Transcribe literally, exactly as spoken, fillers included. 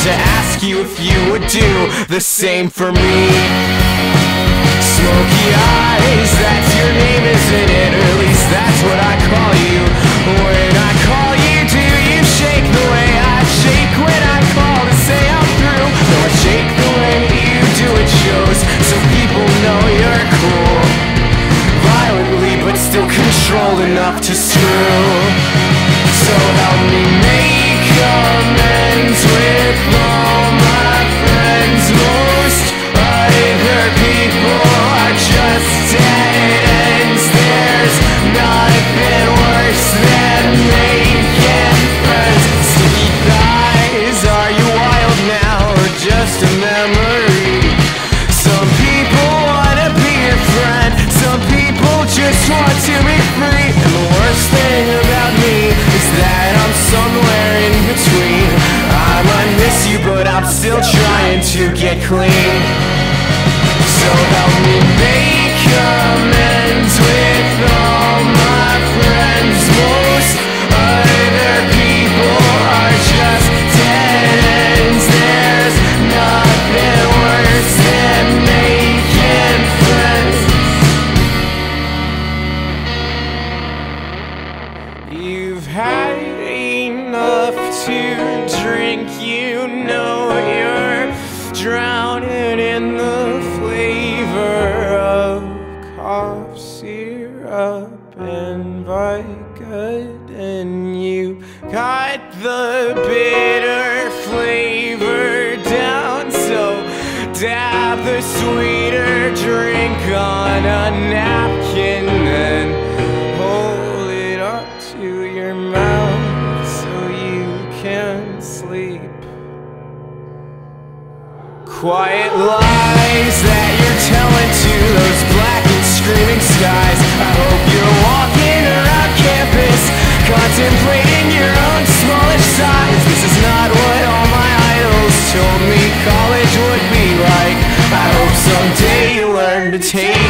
to ask you if you would do the same for me. Smoky eyes, that's your name, isn't it? Or at least that's what I call you. When I call you, do you shake the way I shake when I call to say I'm through? No, I shake the way you do, it shows, so people know you're cool. Violently, but still controlled enough to screw. So help me make amends with all my friends. Most other people are just dead ends. There's nothing worse than making friends. Sticky thighs, are you wild now or just a memory? Some people wanna be your friend, some people just want to be free. And the worst thing about me is that I'm somewhere in between. I might miss you, but I'm still trying to get clean. So help me make amends with all my friends. Most other people are just dead ends. There's nothing worse than making friends. You've had enough to drink, you know you're drowning in the flavor of cough syrup and Vicodin. You got the bitter flavor down, so dab the sweeter drink on a napkin and hold it up to your mouth so you can sleep. Quiet lies that you're telling to those black and screaming skies. I hope you're walking around campus, contemplating your own smallish size. This is not what all my idols told me college would be like. I hope someday you learn to take